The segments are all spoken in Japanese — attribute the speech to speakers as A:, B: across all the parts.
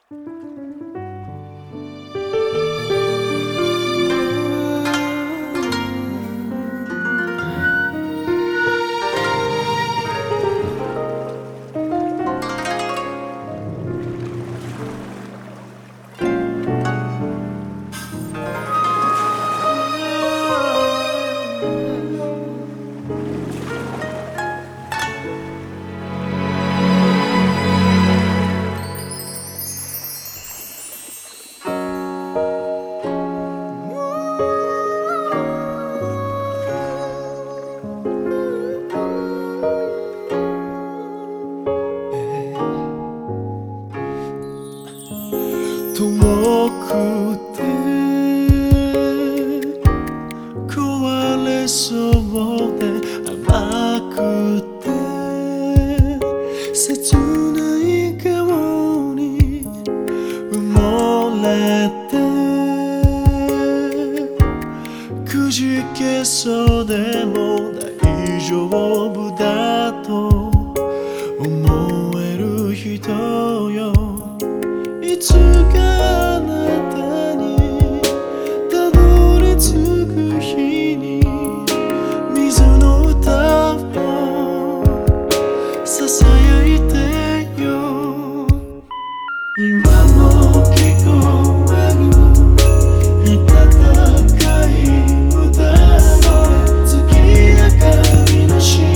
A: 遠くて壊れそうで甘くて切ない顔に埋もれてくじけそうでも大丈夫だと思える人よ。いつかあなたにたどり着く日に水の歌をささやいてよ。今も聞こえる温かい歌声、月明かりの下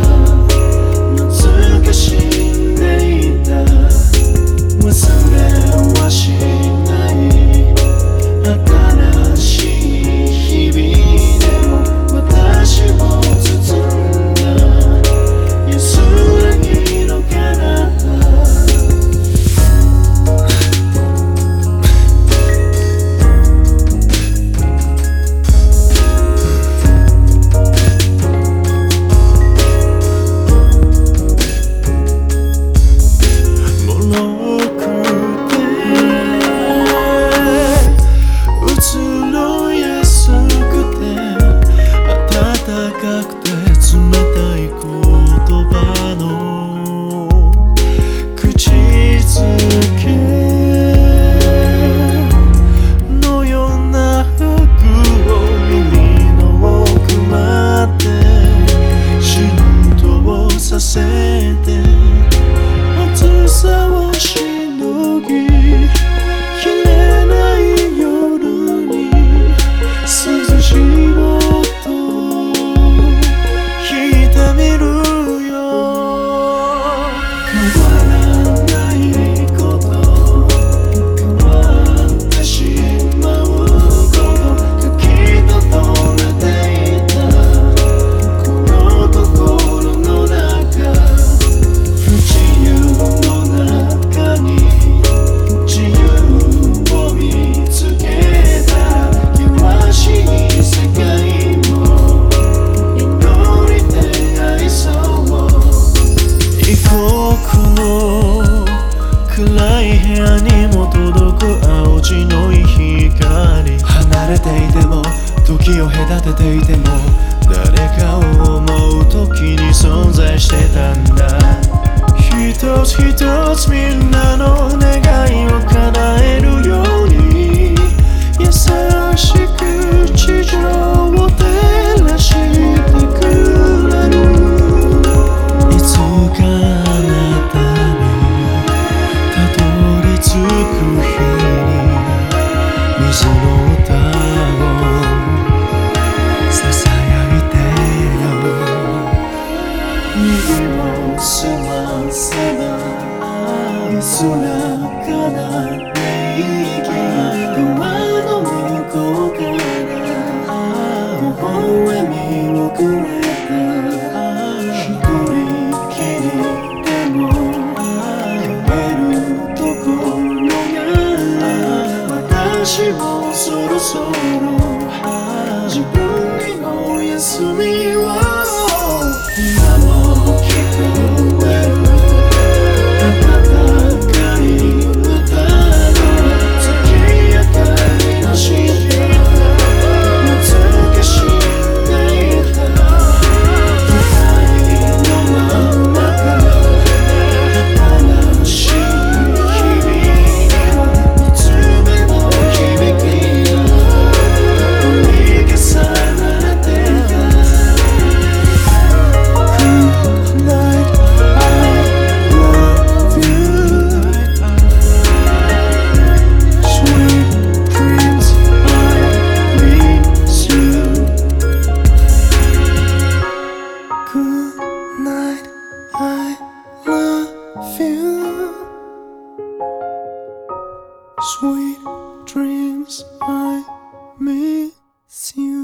A: 懐かしんでいた。忘れはしない新しい日々でも私を包んだ安らぎの彼方。高くて冷たい言葉の口づけのような服を耳の奥まで浸透させて暑さをしのぎ、切れない夜に涼しを暗い部屋にも届く青白い光、離れていても時を隔てていても誰かを思う時に存在してたんだ。一つ一つみんなの願いを叶えるように優しく地上を照らしてくれる。いつかあなたつく日に水の歌をささやいてよ。耳を澄ませば安らかな音息、ドアの向こうから微笑みをくれた。一人きりでも私もそろそろ自分にお休みを。今も聞こえる温かい歌声、月明かりの下懐かしんでいた。二人の真ん中新しい日々 Sweet dreams, I miss you.